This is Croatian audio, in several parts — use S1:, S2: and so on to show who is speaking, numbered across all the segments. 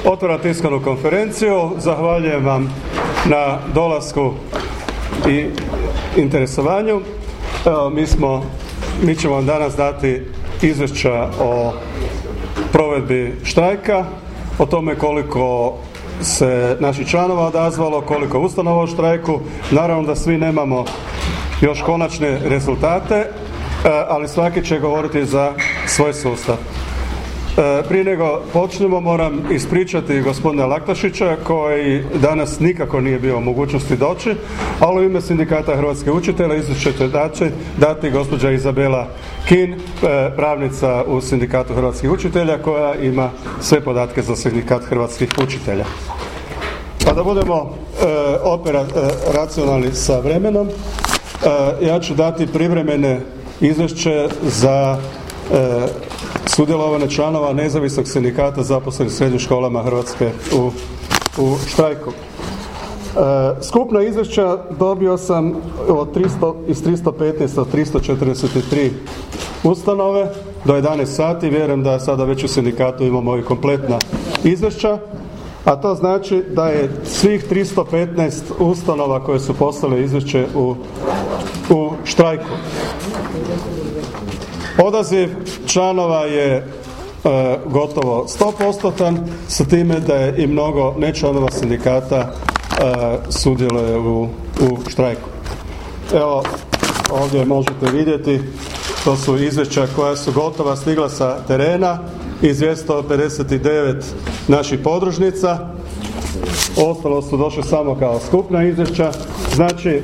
S1: Otvaram tiskovnu konferenciju. Zahvaljujem vam na dolasku i interesovanju. Evo, mi ćemo vam danas dati izvješća o provedbi štrajka, o tome koliko se naših članova odazvalo, koliko ustanova u štrajku. Naravno da svi nemamo još konačne rezultate, ali svaki će govoriti za svoj sustav. Prije nego počnemo, moram ispričati gospodina Laktašića koji danas nikako nije bio u mogućnosti doći, ali u ime Sindikata hrvatskih učitelja izvješće će dati gospođa Izabela Kin, pravnica u Sindikatu hrvatskih učitelja, koja ima sve podatke za Sindikat hrvatskih učitelja. Pa da budemo racionalni sa vremenom, ja ću dati privremene izvješće za sudjelovanje članova nezavisnog sindikata zaposlenih u srednjim školama Hrvatske u štrajku. Skupna izvješća dobio sam iz 315 od 343 ustanove do 11 sati. Vjerujem da sada već u sindikatu imamo i kompletna izvješća, a to znači da je svih 315 ustanova koje su poslale izvješće u štrajku. Odaziv članova je gotovo 100%, sa time da je i mnogo nečlanova sindikata sudjeluje u štrajku. Evo, ovdje možete vidjeti, to su izvješća koja su gotova, stigla sa terena iz 259 naših podružnica. Ostalo su došle samo kao skupna izvješća. Znači,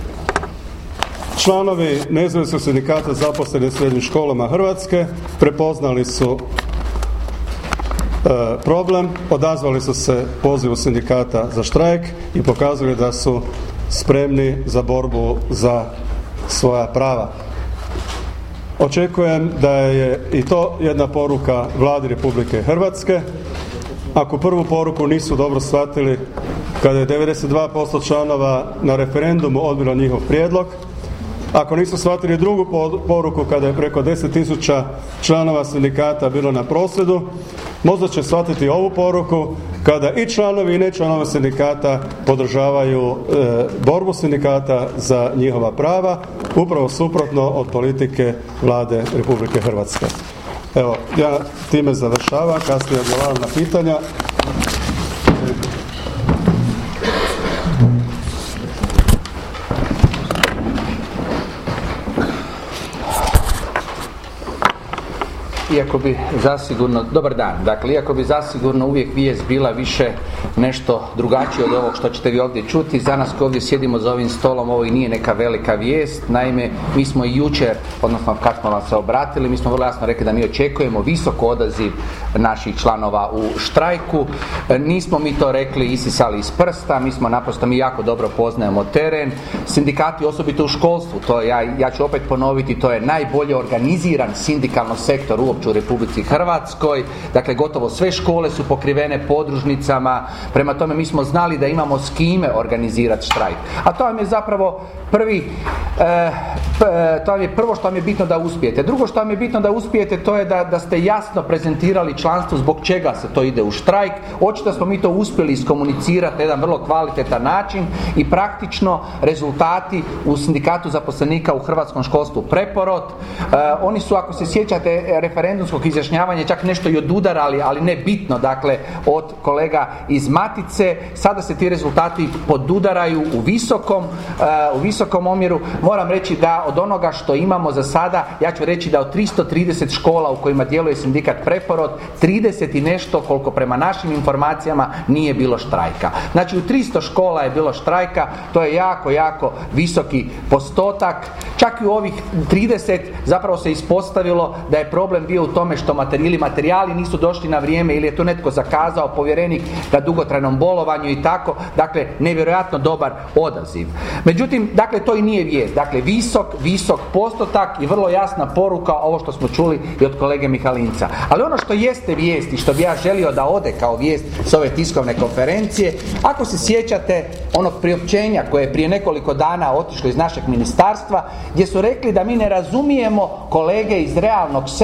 S1: članovi nezavisnog sindikata zaposleni u srednjim školama Hrvatske prepoznali su problem, odazvali su se pozivu sindikata za štrajk i pokazali da su spremni za borbu za svoja prava. Očekujem da je i to jedna poruka Vladi Republike Hrvatske. Ako prvu poruku nisu dobro shvatili kada je 92% članova na referendumu odbilo njihov prijedlog, ako nisu shvatili drugu poruku kada je preko 10.000 članova sindikata bilo na prosvjedu, možda će shvatiti ovu poruku kada i članovi i nečlanovi sindikata podržavaju borbu sindikata za njihova prava, upravo suprotno od politike Vlade Republike Hrvatske. Evo, ja time završavam, kasnije odgovaram na pitanja.
S2: Iako bi zasigurno, dobar dan, dakle, iako bi zasigurno uvijek vijest bila više nešto drugačije od ovog što ćete vi ovdje čuti, za nas koji ovdje sjedimo za ovim stolom, ovo i nije neka velika vijest. Naime, mi smo i jučer, odnosno kad smo vam se obratili, mi smo vrlo jasno rekli da mi očekujemo visok odaziv naših članova u štrajku. Nismo mi to rekli isisali iz prsta, mi jako dobro poznajemo teren. Sindikati, osobito u školstvu, to ja ću opet ponoviti, to je najbolje organiziran sindikalno sektor uopće u Republici Hrvatskoj. Dakle, gotovo sve škole su pokrivene podružnicama. Prema tome, mi smo znali da imamo s kime organizirati štrajk. A to vam je zapravo to vam je prvo što vam je bitno da uspijete. Drugo što vam je bitno da uspijete, to je da ste jasno prezentirali članstvu zbog čega se to ide u štrajk. Očito smo mi to uspjeli iskomunicirati na jedan vrlo kvalitetan način i praktično rezultati u Sindikatu zaposlenika u hrvatskom školstvu Preporod. Oni su, ako se sjećate, referendumskog izjašnjavanja čak nešto i odudarali, ali ne bitno, dakle, od kolega iz Matice. Sada se ti rezultati podudaraju u visokom omjeru. Moram reći da od onoga što imamo za sada, ja ću reći da od 330 škola u kojima djeluje sindikat Preporod, 30 i nešto, koliko prema našim informacijama, nije bilo štrajka. Znači, u 300 škola je bilo štrajka, to je jako, jako visoki postotak. Čak i u ovih 30 zapravo se ispostavilo da je problem bio u tome što materijali nisu došli na vrijeme ili je to netko zakazao, povjerenik na dugotrajnom bolovanju i tako. Dakle, nevjerojatno dobar odaziv. Međutim, dakle, to i nije vijest. Dakle, visok postotak i vrlo jasna poruka, ovo što smo čuli i od kolege Mihalinca. Ali ono što jeste vijest i što bi ja želio da ode kao vijest s ove tiskovne konferencije, ako se sjećate onog priopćenja koje je prije nekoliko dana otišlo iz našeg ministarstva, gdje su rekli da mi ne razumijemo kolege iz realnog sektora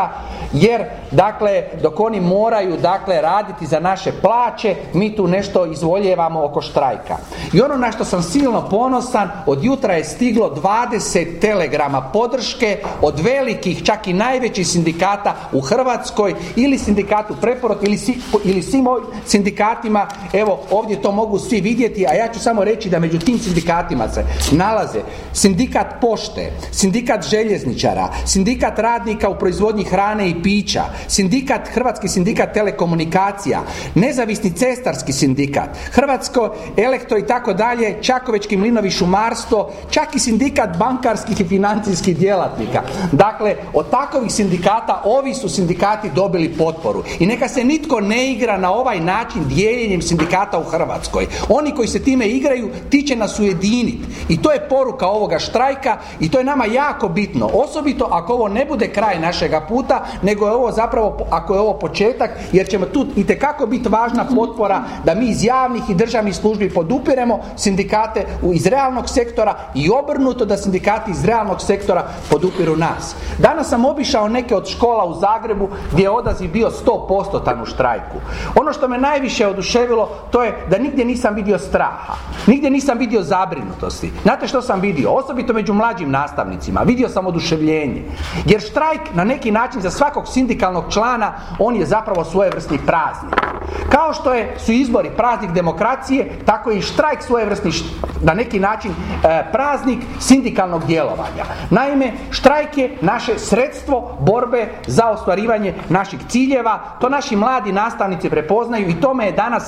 S2: štrajka, jer dakle dok oni moraju dakle raditi za naše plaće, mi tu nešto izvoljevamo oko štrajka. I ono na što sam silno ponosan, od jutra je stiglo 20 telegrama podrške od velikih, čak i najvećih sindikata u Hrvatskoj, ili sindikatu Preporod ili svim sindikatima. Evo ovdje to mogu svi vidjeti, a ja ću samo reći da među tim sindikatima se nalaze sindikat pošte, sindikat željezničara, sindikat radnika u proizvodnji hrane i pića, Hrvatski sindikat telekomunikacija, nezavisni cestarski sindikat, Hrvatsko elektro i tako dalje, Čakovečki mlinovi šumarstvo, čak i sindikat bankarskih i financijskih djelatnika. Dakle, od takovih sindikata ovi su sindikati dobili potporu. I neka se nitko ne igra na ovaj način dijeljenjem sindikata u Hrvatskoj. Oni koji se time igraju, ti će nas ujediniti. I to je poruka ovoga štrajka i to je nama jako bitno. Osobito ako ovo ne bude kraj našega puta, nego je ovo zapravo, ako je ovo početak, jer ćemo tu itekako biti važna potpora da mi iz javnih i državnih službi podupiremo sindikate iz realnog sektora i obrnuto da sindikati iz realnog sektora podupiru nas. Danas sam obišao neke od škola u Zagrebu gdje je odaziv bio 100% u štrajku. Ono što me najviše oduševilo, to je da nigdje nisam vidio straha, nigdje nisam vidio zabrinutosti. Znate što sam vidio? Osobito među mlađim nastavnicima. Vidio sam oduševljenje. Jer štrajk na neki način za svakog sindikalnog člana, on je zapravo svojevrsni praznik. Kao što su izbori praznik demokracije, tako je i štrajk svojevrsni na neki način praznik sindikalnog djelovanja. Naime, štrajk je naše sredstvo borbe za ostvarivanje naših ciljeva. To naši mladi nastavnici prepoznaju i to me je danas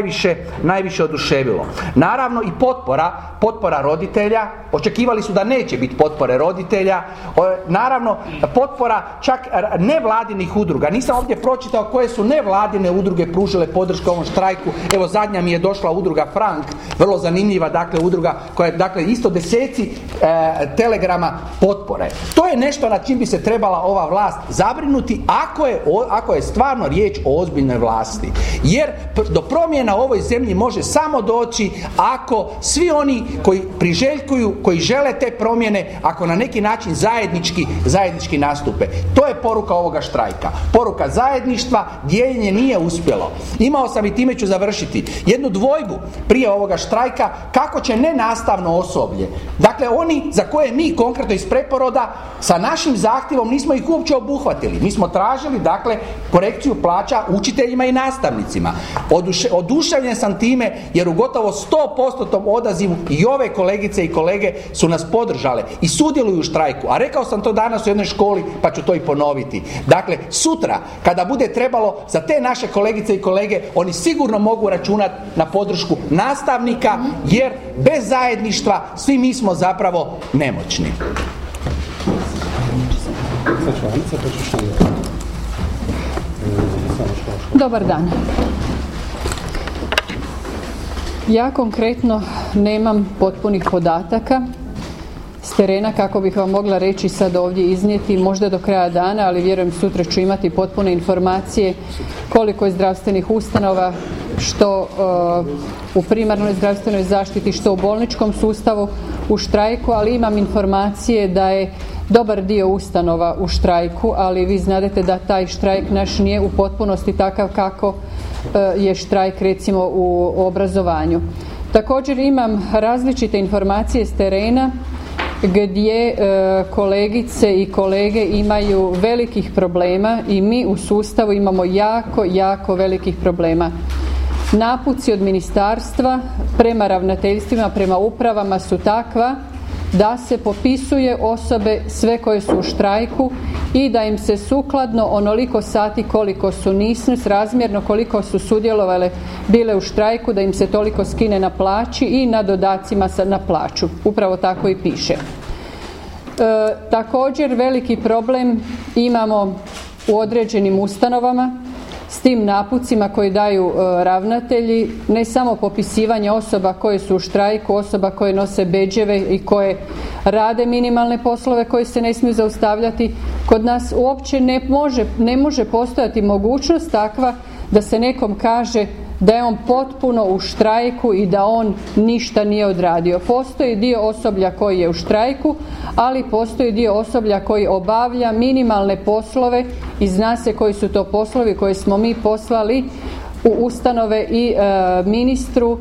S2: najviše oduševilo. Naravno i potpora roditelja. Očekivali su da neće biti potpore roditelja. Naravno potpora čak nevladinih udruga. Nisam ovdje pročitao koje su nevladine udruge pružile podršku ovom štrajku. Evo zadnja mi je došla udruga Frank, vrlo zanimljiva dakle udruga koja je dakle isto deseci telegrama potpore. To je nešto nad čim bi se trebala ova vlast zabrinuti ako je stvarno riječ o ozbiljnoj vlasti. Jer do promjena u ovoj zemlji može samo doći ako svi oni koji priželjkuju, koji žele te promjene, ako na neki način zajednički nastupe. To je poruka ovoga štrajka. Poruka zajedništva, dijeljenje nije uspjelo. Imao sam i time ću završiti jednu dvojbu prije ovoga štrajka kako će nenastavno osoblje, dakle oni za koje mi konkretno iz Preporoda sa našim zahtjevom nismo ih uopće obuhvatili. Mi smo tražili dakle korekciju plaća učiteljima i nastavnicima. Oduševljen sam time jer u gotovo 100% odazivu i ove kolegice i kolege su nas podržale i sudjeluju u štrajku. A rekao sam to danas u jednoj školi pa ću to i ponoviti. Dakle, sutra kada bude trebalo za te naše kolegice i kolege, oni sigurno mogu računati na podršku nastavnika jer bez zajedništva svi mi smo zapravo nemoćni.
S3: Dobar dan. Ja konkretno nemam potpunih podataka s terena kako bih vam mogla reći sad ovdje iznijeti možda do kraja dana, ali vjerujem sutra ću imati potpune informacije koliko je zdravstvenih ustanova, što u primarnoj zdravstvenoj zaštiti, što u bolničkom sustavu u štrajku, ali imam informacije da je dobar dio ustanova u štrajku, ali vi znadete da taj štrajk naš nije u potpunosti takav kako je štrajk recimo u obrazovanju. Također imam različite informacije s terena gdje kolegice i kolege imaju velikih problema i mi u sustavu imamo jako velikih problema. Napuci od ministarstva prema ravnateljstvima, prema upravama su takva da se popisuje osobe sve koje su u štrajku i da im se sukladno onoliko sati koliko su razmjerno koliko su sudjelovale bile u štrajku, da im se toliko skine na plaći i na dodacima na plaću. Upravo tako i piše. Također veliki problem imamo u određenim ustanovama s tim napucima koji daju ravnatelji, ne samo popisivanje osoba koje su u štrajku, osoba koje nose bedževe i koje rade minimalne poslove koje se ne smiju zaustavljati. Kod nas uopće ne može postojati mogućnost takva da se nekom kaže da je on potpuno u štrajku i da on ništa nije odradio. Postoji dio osoblja koji je u štrajku, ali postoji dio osoblja koji obavlja minimalne poslove i zna se koji su to poslovi koje smo mi poslali u ustanove i ministru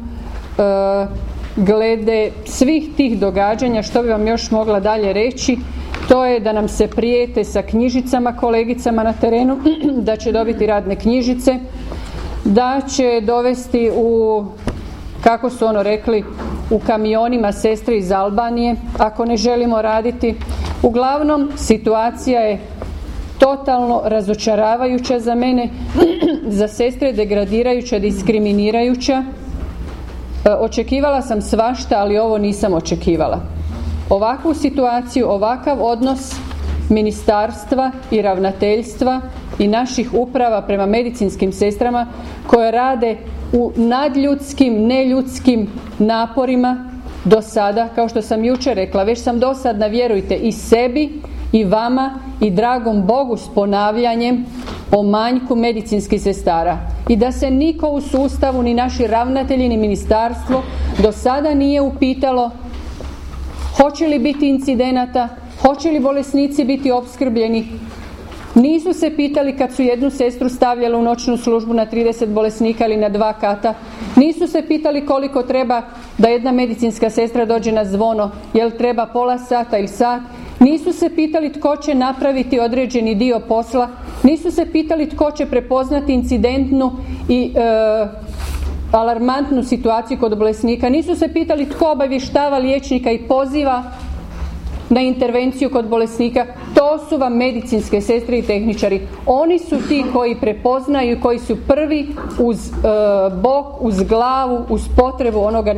S3: glede svih tih događanja. Što bi vam još mogla dalje reći? To je da nam se prijete sa knjižicama kolegicama na terenu, da će dobiti radne knjižice, da će dovesti u, kako su ono rekli, u kamionima sestre iz Albanije ako ne želimo raditi. Uglavnom, situacija je totalno razočaravajuća za mene, za sestre degradirajuća, diskriminirajuća. Očekivala sam svašta, ali ovo nisam očekivala. Ovakvu situaciju, ovakav odnos ministarstva i ravnateljstva i naših uprava prema medicinskim sestrama koje rade u nadljudskim, neljudskim naporima do sada, kao što sam jučer rekla, već sam dosadna, vjerujte, i sebi i vama i dragom Bogu s ponavljanjem o manjku medicinskih sestara. I da se niko u sustavu, ni naši ravnatelji, ni ministarstvo do sada nije upitalo hoće li biti incidenata, hoće li bolesnici biti opskrbljeni. Nisu se pitali kad su jednu sestru stavljali u noćnu službu na 30 bolesnika ili na 2 kata. Nisu se pitali koliko treba da jedna medicinska sestra dođe na zvono, jel treba pola sata ili sat. Nisu se pitali tko će napraviti određeni dio posla. Nisu se pitali tko će prepoznati incidentnu i alarmantnu situaciju kod bolesnika. Nisu se pitali tko obavještava liječnika i poziva na intervenciju kod bolesnika. To su vam medicinske sestre i tehničari. Oni su ti koji prepoznaju, koji su prvi uz bok, uz glavu, uz potrebu onoga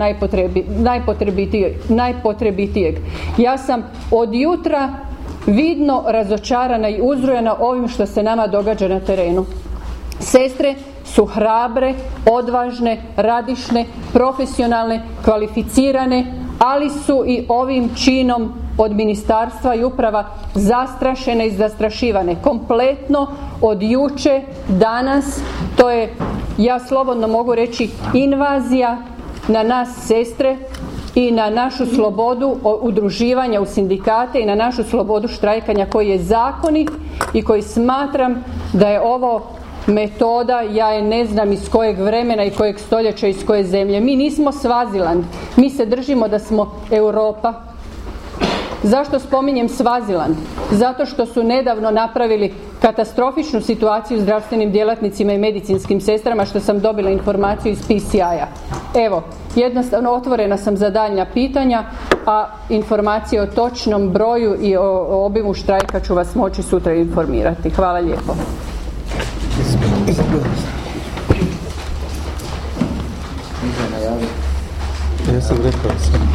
S3: najpotrebitijeg. Ja sam od jutra vidno razočarana i uzrujana ovim što se nama događa na terenu. Sestre su hrabre, odvažne, radišne, profesionalne, kvalificirane, ali su i ovim činom od ministarstva i uprava zastrašene i zastrašivane. Kompletno od juče, danas, to je, ja slobodno mogu reći, invazija na nas sestre i na našu slobodu udruživanja u sindikate i na našu slobodu štrajkanja koji je zakonit i koji smatram da je ovo metoda, ja je ne znam iz kojeg vremena i kojeg stoljeća, iz koje zemlje. Mi nismo Svaziland, mi se držimo da smo Europa. Zašto spominjem Svaziland? Zato što su nedavno napravili katastrofičnu situaciju zdravstvenim djelatnicima i medicinskim sestrama, što sam dobila informaciju iz PCI-a. Evo, jednostavno otvorena sam za daljnja pitanja, a informacije o točnom broju i o obimu štrajka ću vas moći sutra informirati. Hvala lijepo.
S1: Ja sam rekao sam.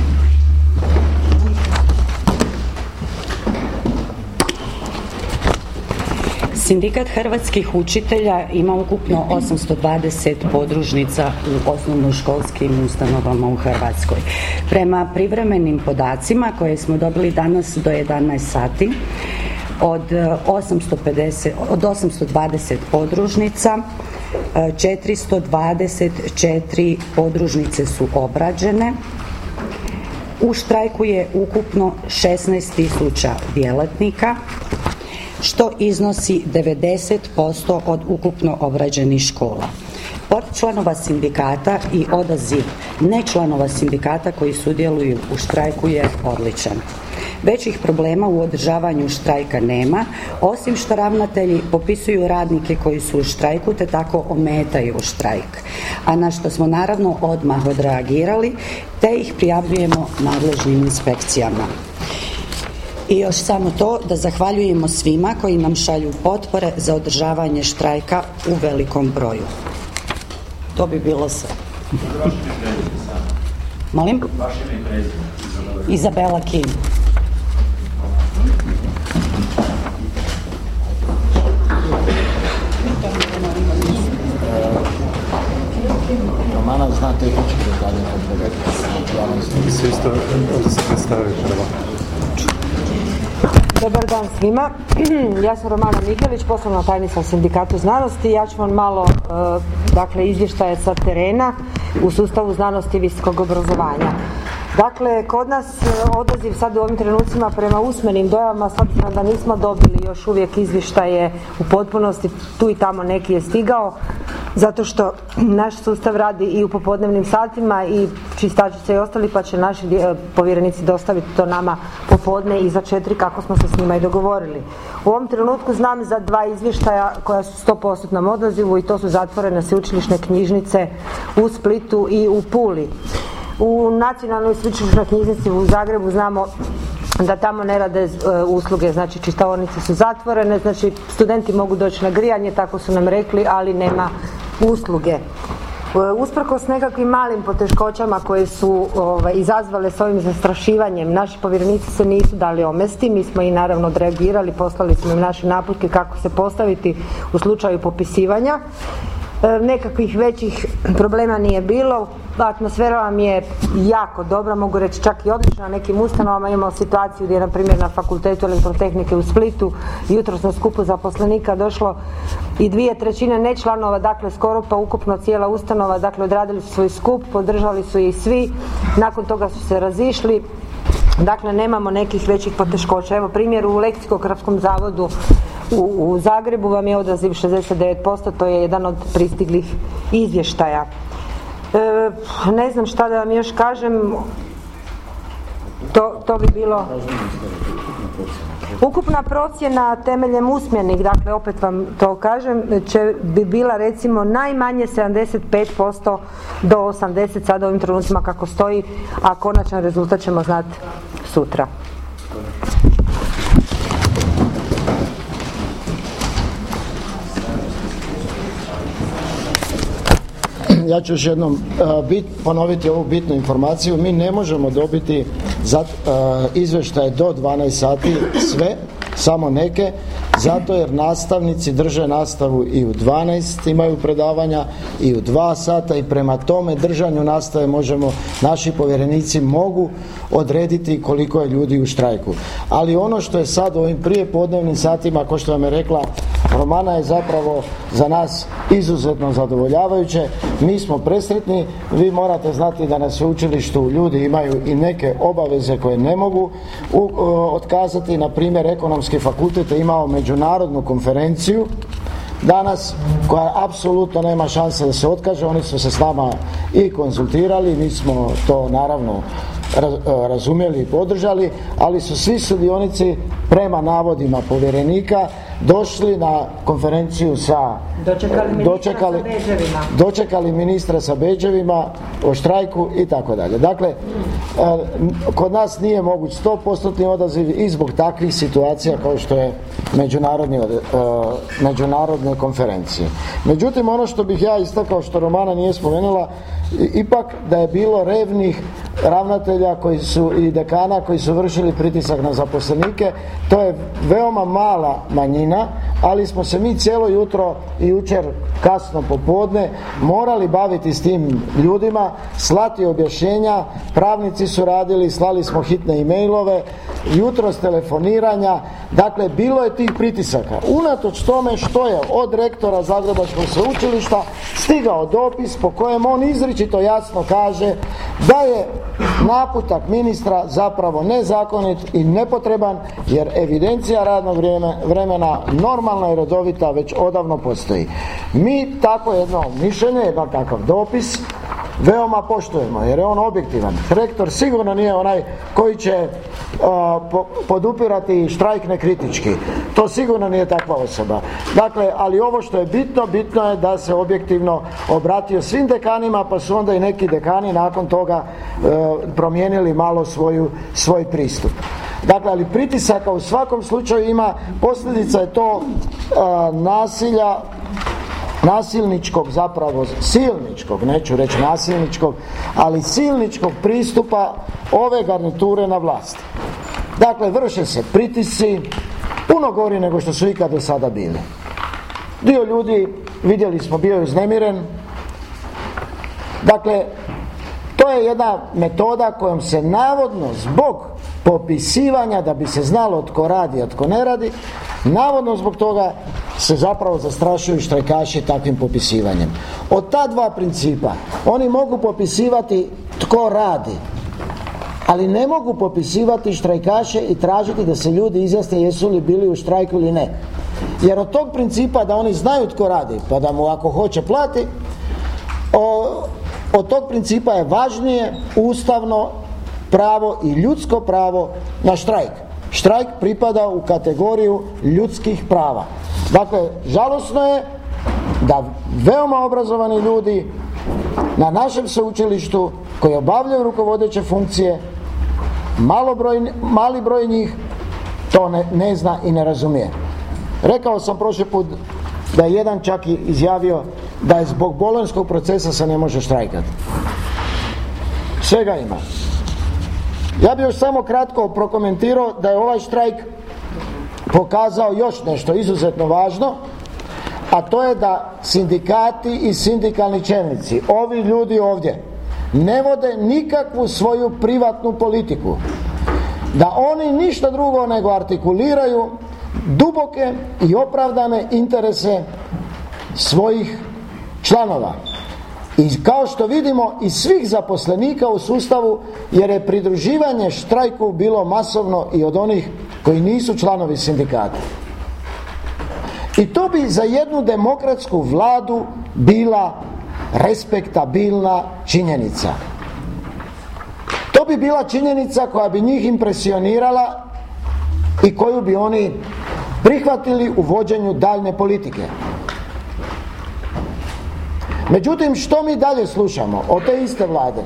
S4: Sindikat hrvatskih učitelja ima ukupno 820 podružnica u osnovnoškolskim ustanovama u Hrvatskoj. Prema privremenim podacima koje smo dobili danas do 11 sati, od 820 podružnica, 424 podružnice su obrađene. U štrajku je ukupno 16.000 djelatnika, što iznosi 90% od ukupno obrađenih škola. Od članova sindikata i odaziv nečlanova sindikata koji sudjeluju u štrajku je odličan. Većih problema u održavanju štrajka nema, osim što ravnatelji popisuju radnike koji su u štrajku te tako ometaju štrajk, a na što smo naravno odmah odreagirali te ih prijavljujemo nadležnim inspekcijama. I još samo to, da zahvaljujemo svima koji nam šalju potpore za održavanje štrajka u velikom broju. To bi bilo sve. Molim? Izabela Kim.
S5: Romana zna tehnički detalje kod projekta.
S1: Se isto se predstavio prvo.
S6: Dobar dan svima. Ja sam Romana Mihelić, poslovna tajnica Sindikatu znanosti. Ja ću vam malo izvještaje sa terena u sustavu znanosti i visokog obrazovanja. Dakle, kod nas odaziv sad u ovim trenucima prema usmenim dojavama, s obzirom da nismo dobili još uvijek izvještaje u potpunosti, tu i tamo neki je stigao, zato što naš sustav radi i u popodnevnim satima i čistačice i ostali, pa će naši povjerenici dostaviti to nama popodne iza 4 kako smo se s njima i dogovorili. U ovom trenutku znam za 2 izvještaja koja su 100% odazivu i to su zatvorene sveučilišne knjižnice u Splitu i u Puli. U Nacionalnoj sveučilišnoj knjižnici u Zagrebu znamo da tamo ne rade usluge, znači čitaonice su zatvorene, znači studenti mogu doći na grijanje, tako su nam rekli, ali nema usluge. Usprkos nekakvim malim poteškoćama koje su izazvale s ovim zastrašivanjem, naši povjerenici se nisu dali omesti, mi smo i naravno odreagirali, poslali smo im naše naputke kako se postaviti u slučaju popisivanja. Nekakvih većih problema nije bilo, atmosfera vam je jako dobra, mogu reći čak i odlična. Na nekim ustanovama imamo situaciju gdje je na primjer na Fakultetu elektrotehnike u Splitu jutros na skupu zaposlenika došlo i 2/3 nečlanova, dakle skoro pa ukupno cijela ustanova, dakle odradili su svoj skup, podržali su ih svi, nakon toga su se razišli. Dakle, nemamo nekih većih poteškoća. Evo primjer u Leksikografskom zavodu u Zagrebu vam je odaziv 69%, to je jedan od pristiglih izvještaja. Ne znam šta da vam još kažem, to bi bilo. Ukupna procjena temeljem usmenih, dakle opet vam to kažem, bi bila recimo najmanje 75% do 80% sada u ovim trenucima kako stoji, a konačan rezultat ćemo znati sutra.
S7: Ja ću još jednom ponoviti ovu bitnu informaciju. Mi ne možemo dobiti izvještaje do 12 sati sve, samo neke, zato jer nastavnici drže nastavu i u 12 imaju predavanja i u 2 sata i prema tome držanju nastave naši povjerenici mogu odrediti koliko je ljudi u štrajku. Ali ono što je sad u ovim prijepodnevnim satima, kao što vam je rekla Romana, je zapravo za nas izuzetno zadovoljavajuće. Mi smo presretni, vi morate znati da na sveučilištu ljudi imaju i neke obaveze koje ne mogu otkazati. Na primjer, Ekonomski fakultet je imao međunarodnu konferenciju danas koja apsolutno nema šanse da se otkaže. Oni su se s nama i konzultirali, mi smo to naravno razumjeli i podržali, ali su svi sudionici prema navodima povjerenika došli na konferenciju dočekali ministra sa bedževima o štrajku i tako dalje. Dakle, kod nas nije moguć 100% odaziv i zbog takvih situacija kao što je međunarodne konferencije. Međutim, ono što bih ja istakao, što Romana nije spomenula, ipak da je bilo revnih ravnatelja i dekana koji su vršili pritisak na zaposlenike. To je veoma mala manjina, ali smo se mi cijelo jutro i jučer kasno popodne morali baviti s tim ljudima, slati objašnjenja, pravnici su radili, slali smo hitne e-mailove, jutros telefoniranja, dakle bilo je tih pritisaka. Unatoč tome što je od rektora Zagrebačkog sveučilišta stigao dopis po kojem on izričito jasno kaže da je naputak ministra zapravo nezakonit i nepotreban, jer evidencija radnog vremena normalna i redovita već odavno postoji. Mi tako jedno mišljenje, jedan takav dopis veoma poštujemo jer je on objektivan. Rektor sigurno nije onaj koji će podupirati štrajk nekritički. To sigurno nije takva osoba. Dakle, ali ovo što je bitno je da se objektivno obratio svim dekanima, pa su onda i neki dekani nakon toga promijenili malo svoj pristup. Dakle, ali pritisaka u svakom slučaju ima, posljedica je to nasilničkog, zapravo silničkog, neću reći nasilničkog, ali silničkog pristupa ove garniture na vlasti. Dakle, vrše se pritisci, puno gori nego što su ikad do sada bili. Dio ljudi, vidjeli smo, bio je uznemiren. Dakle, to je jedna metoda kojom se navodno zbog popisivanja da bi se znalo tko radi, a tko ne radi. Navodno zbog toga se zapravo zastrašuju štrajkaši takvim popisivanjem. Od ta dva principa oni mogu popisivati tko radi, ali ne mogu popisivati štrajkaše i tražiti da se ljudi izjasne jesu li bili u štrajku ili ne. Jer od tog principa da oni znaju tko radi, pa da mu ako hoće plati, od tog principa je važnije ustavno pravo i ljudsko pravo na štrajk. Štrajk pripada u kategoriju ljudskih prava. Dakle, žalosno je da veoma obrazovani ljudi na našem sveučilištu koji obavljaju rukovodeće funkcije, mali broj njih to ne zna i ne razumije. Rekao sam prošli put da je jedan čak i izjavio da je zbog bolonjskog procesa se ne može štrajkati. Svega ima. Ja bih još samo kratko prokomentirao da je ovaj štrajk pokazao još nešto izuzetno važno, a to je da sindikati i sindikalni čelnici, ovi ljudi ovdje, ne vode nikakvu svoju privatnu politiku. Da oni ništa drugo nego artikuliraju duboke i opravdane interese svojih članova. I kao što vidimo i svih zaposlenika u sustavu, jer je pridruživanje štrajku bilo masovno i od onih koji nisu članovi sindikata. I to bi za jednu demokratsku vladu bila respektabilna činjenica. To bi bila činjenica koja bi njih impresionirala i koju bi oni prihvatili u vođenju daljne politike. Međutim, što mi dalje slušamo od te iste vlade?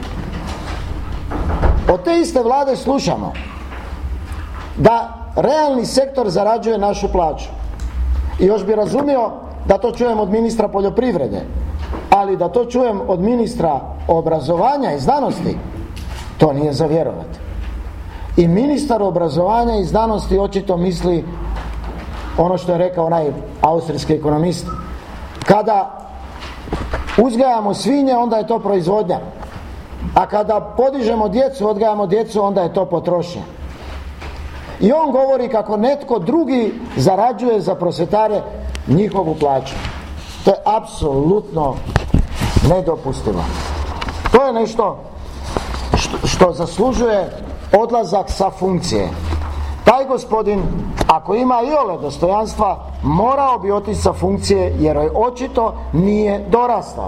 S7: Od te iste vlade slušamo da realni sektor zarađuje našu plaću. I još bi razumio da to čujem od ministra poljoprivrede, ali da to čujem od ministra obrazovanja i znanosti, to nije za vjerovati. I ministar obrazovanja i znanosti očito misli ono što je rekao onaj austrijski ekonomist: kada uzgajamo svinje, onda je to proizvodnja, a kada podižemo djecu, odgajamo djecu, onda je to potrošnja. I on govori kako netko drugi zarađuje za prosvjetare njihovu plaću. To je apsolutno nedopustivo. To je nešto što zaslužuje odlazak sa funkcije. Taj gospodin, ako ima iole dostojanstva, morao bi otići sa funkcije jer joj očito nije dorastao.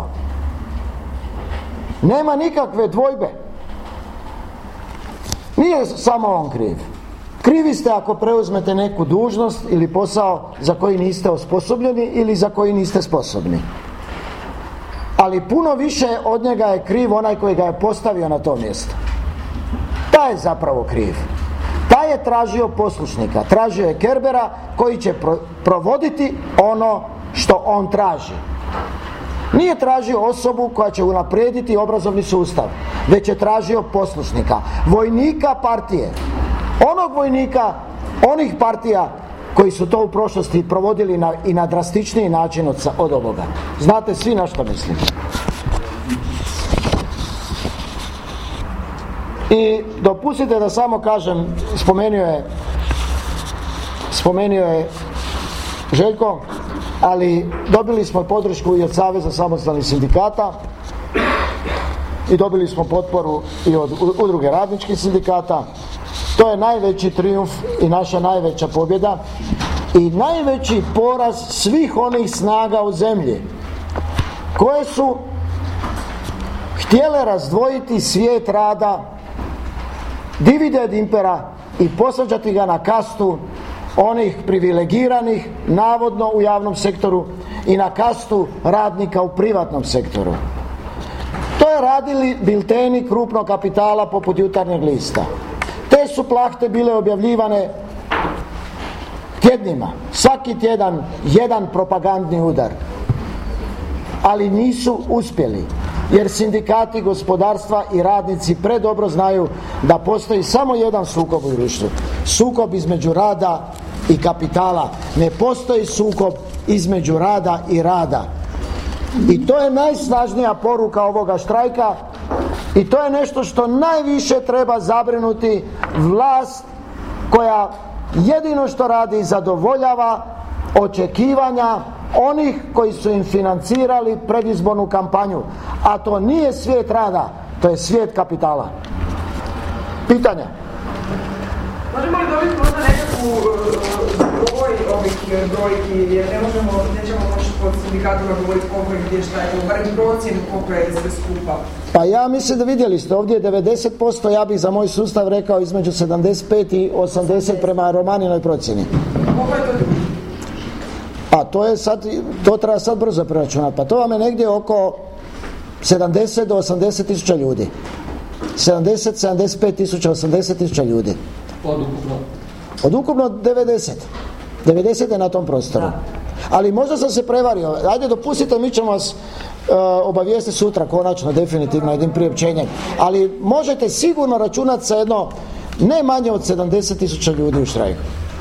S7: Nema nikakve dvojbe. Nije samo on kriv. Krivi ste ako preuzmete neku dužnost ili posao za koji niste osposobljeni ili za koji niste sposobni. Ali puno više od njega je kriv onaj koji ga je postavio na to mjesto. Taj je zapravo kriv. Taj je tražio poslušnika, tražio je Kerbera koji će provoditi ono što on traži. Nije tražio osobu koja će unaprijediti obrazovni sustav, već je tražio poslušnika, vojnika partije. Onog vojnika, onih partija koji su to u prošlosti provodili i na drastičniji način od ovoga. Znate svi na što mislim. I dopustite da samo kažem, spomenuo je Željko, ali dobili smo podršku i od Saveza samostalnih sindikata i dobili smo potporu i od Udruge radničkih sindikata. To je najveći trijumf i naša najveća pobjeda i najveći poraz svih onih snaga u zemlji koje su htjele razdvojiti svijet rada, divide ad impera i posvađati ga na kastu onih privilegiranih, navodno u javnom sektoru, i na kastu radnika u privatnom sektoru. To je radili bilteni krupnog kapitala poput Jutarnjeg lista. Te su plahte bile objavljivane tjednima, svaki tjedan jedan propagandni udar. Ali nisu uspjeli, jer sindikati, gospodarstva i radnici predobro znaju da postoji samo jedan sukob u društvu. Sukob između rada i kapitala. Ne postoji sukob između rada i rada. I to je najsnažnija poruka ovoga štrajka, I to je nešto što najviše treba zabrinuti vlast koja jedino što radi zadovoljava očekivanja onih koji su im financirali predizbornu kampanju. A to nije svijet rada, to je svijet kapitala. Pitanja?
S8: Možemo li dobiti možda nekakvu broj ovih brojki, jer nećemo moći pod sindikatima govoriti koliko je gdje šta je, barem procjenu koliko je sve skupa.
S7: Pa ja mislim da vidjeli ste ovdje 90%, ja bih za moj sustav rekao između 75 i 80 prema Romaninoj procjeni.
S8: Koliko je to?
S7: A to treba sad brzo preračunati. Pa to vam je negdje oko 70 do 80 tisuća ljudi. 70, 75 tisuća, 80 tisuća ljudi. Od ukupno 90. 90 je na tom prostoru. Ali možda sam se prevario. Ajde dopustite, mi ćemo vas obavijestiti sutra konačno, definitivno jednim priopćenjem. Ali možete sigurno računati sa jedno ne manje od 70 tisuća ljudi u štrajku.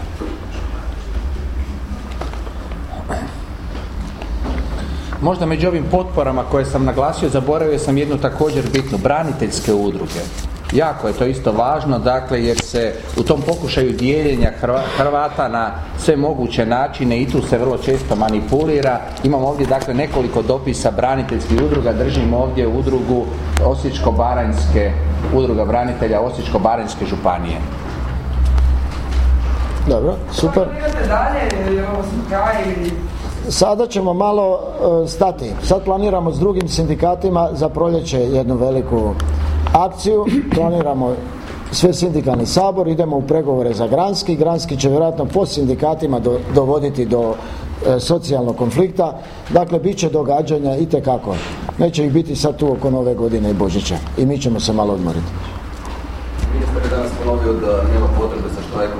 S2: Možda među ovim potporama koje sam naglasio, zaboravio sam jednu također bitnu, braniteljske udruge. Jako je to isto važno, dakle, jer se u tom pokušaju dijeljenja Hrvata na sve moguće načine i tu se vrlo često manipulira. Imamo ovdje, dakle, nekoliko dopisa braniteljskih udruga, držim ovdje udrugu Osječko-baranjske, udruga branitelja Osječko-baranjske županije.
S7: Dobro, super. Sada ćemo malo stati. Sad planiramo s drugim sindikatima za proljeće jednu veliku akciju. Planiramo sve sindikalni sabor, idemo u pregovore za granski. Granski će vjerojatno po sindikatima dovoditi do socijalnog konflikta. Dakle, bit će događanja itekako. Neće ih biti sad tu oko Nove godine i Božića. I mi ćemo se malo odmoriti.
S9: Ministar je danas ponovio da nema potrebe sa štrajkom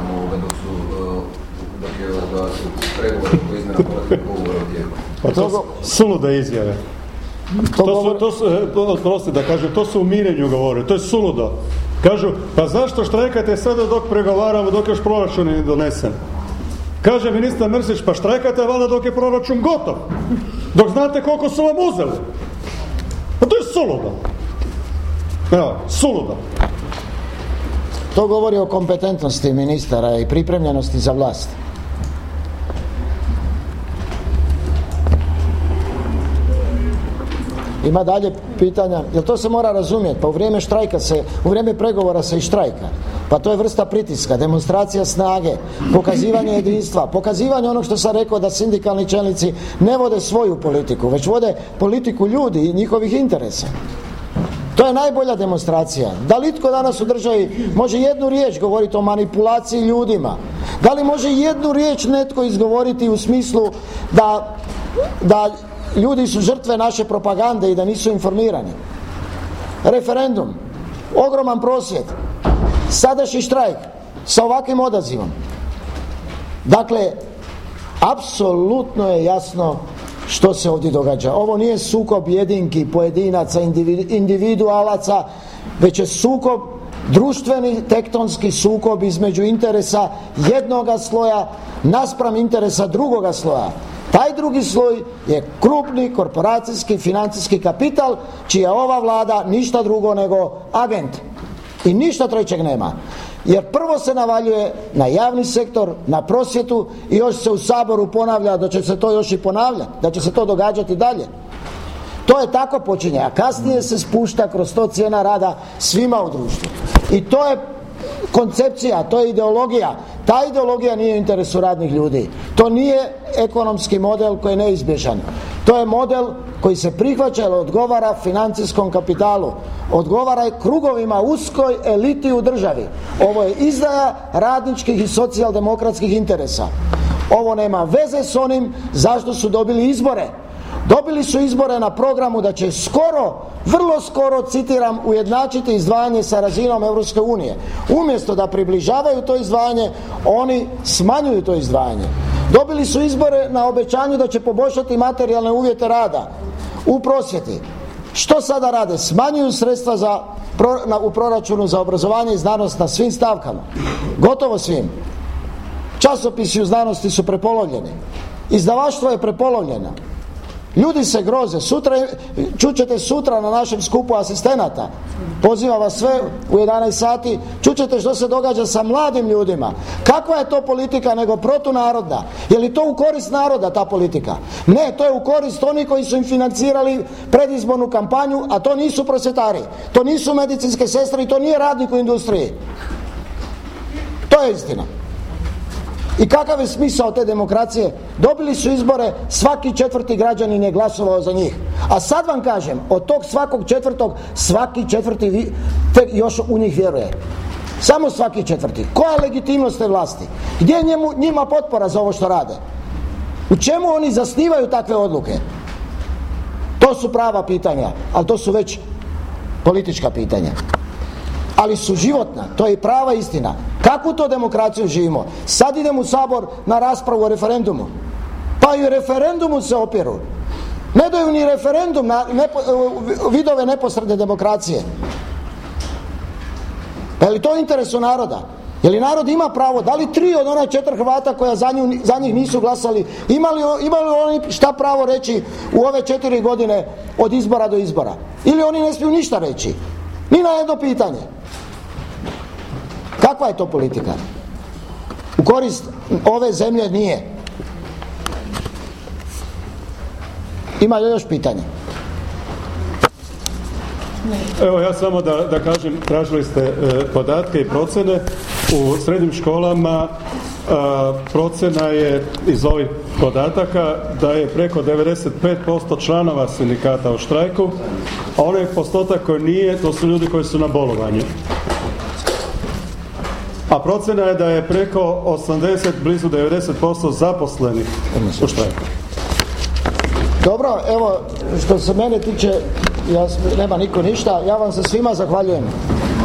S9: dok su pregovori koji izmjena kolektivnog ugovora u tijeku.
S1: Pa to su sulude izjave. To su u mirenju govore, to je suludo. Kažu, pa zašto štrajkate sada dok pregovaramo, dok još proračun je donesen? Kaže ministar Mrsić, pa štrajkate valjda dok je proračun gotov, dok znate koliko su vam uzeli. Pa to je suludo. Evo, suludo.
S7: To govori o kompetentnosti ministara i pripremljenosti za vlast. Ima dalje pitanja, jer to se mora razumjeti, pa u vrijeme pregovora se i štrajka. Pa to je vrsta pritiska, demonstracija snage, pokazivanje jedinstva, pokazivanje onog što sam rekao da sindikalni čelnici ne vode svoju politiku, već vode politiku ljudi i njihovih interesa. To je najbolja demonstracija. Da li itko danas u državi može jednu riječ govoriti o manipulaciji ljudima? Da li može jednu riječ netko izgovoriti u smislu da ljudi su žrtve naše propagande i da nisu informirani? Referendum, ogroman prosvjed, sadašnji štrajk sa ovakvim odazivom. Dakle, apsolutno je jasno što se ovdje događa. Ovo nije sukob jedinki, pojedinaca, individualaca, već je sukob, društveni tektonski sukob između interesa jednoga sloja naspram interesa drugoga sloja. Taj drugi sloj je krupni korporacijski financijski kapital, čija ova vlada ništa drugo nego agent. I ništa trećeg nema. Jer prvo se navaljuje na javni sektor, na prosvjetu i još se u Saboru ponavlja da će se to još i ponavljati, da će se to događati dalje. To je tako počinje, a kasnije se spušta kroz to cijena rada svima u društvu. I to je koncepcija, to je ideologija. Ta ideologija nije u interesu radnih ljudi. To nije ekonomski model koji je neizbježan. To je model koji se prihvaća jer odgovara financijskom kapitalu, odgovara krugovima, uskoj eliti u državi. Ovo je izdaja radničkih i socijaldemokratskih interesa. Ovo nema veze s onim zašto su dobili izbore. Dobili su izbore na programu da će skoro, vrlo skoro, citiram, ujednačiti izdvajanje sa razinom Europske unije. Umjesto da približavaju to izdvajanje, oni smanjuju to izdvajanje. Dobili su izbore na obećanju da će poboljšati materijalne uvjete rada u prosvjeti. Što sada rade? Smanjuju sredstva u proračunu za obrazovanje i znanost na svim stavkama. Gotovo svim. Časopisi u znanosti su prepolovljeni. Izdavaštvo je prepolovljeno. Ljudi se groze. Čućete sutra na našem skupu asistenata. Pozivam vas sve u 11 sati. Čućete što se događa sa mladim ljudima. Kakva je to politika nego protunarodna? Je li to u korist naroda ta politika? Ne, to je u korist onih koji su im financirali predizbornu kampanju, a to nisu prosvjetari. To nisu medicinske sestre i to nije radnik u industriji. To je istina. I kakav je smisao te demokracije? Dobili su izbore, svaki 4. građanin je glasovao za njih. A sad vam kažem, od tog svakog 4. svaki 4. još u njih vjeruje. Samo svaki 4. Koja je legitimnost te vlasti? Gdje je njima potpora za ovo što rade? U čemu oni zasnivaju takve odluke? To su prava pitanja, ali to su već politička pitanja. Ali su životna, to je i prava istina. Kakvu to demokraciju živimo? Sad idemo u Sabor na raspravu o referendumu. Pa i u referendumu se opiru. Ne daju ni referendum na vidove neposredne demokracije. Pa je li to u interesu naroda? Je li narod ima pravo? Da li 3 od ona 4 Hrvata koja za njih nisu glasali, imali oni šta pravo reći u ove 4 godine od izbora do izbora? Ili oni ne smiju ništa reći? Ni na jedno pitanje. Kakva je to politika? U korist ove zemlje nije. Ima li još pitanja?
S1: Evo ja samo da kažem, tražili ste podatke i procjene. U srednjim školama procjena je iz ovih podataka da je preko 95% članova sindikata u štrajku, a onaj postotak koji nije, to su ljudi koji su na bolovanju. A procjena je da je preko 80, blizu 90% zaposlenih u štrajku.
S7: Dobro, evo, što se mene tiče, nema niko ništa, ja vam se svima zahvaljujem.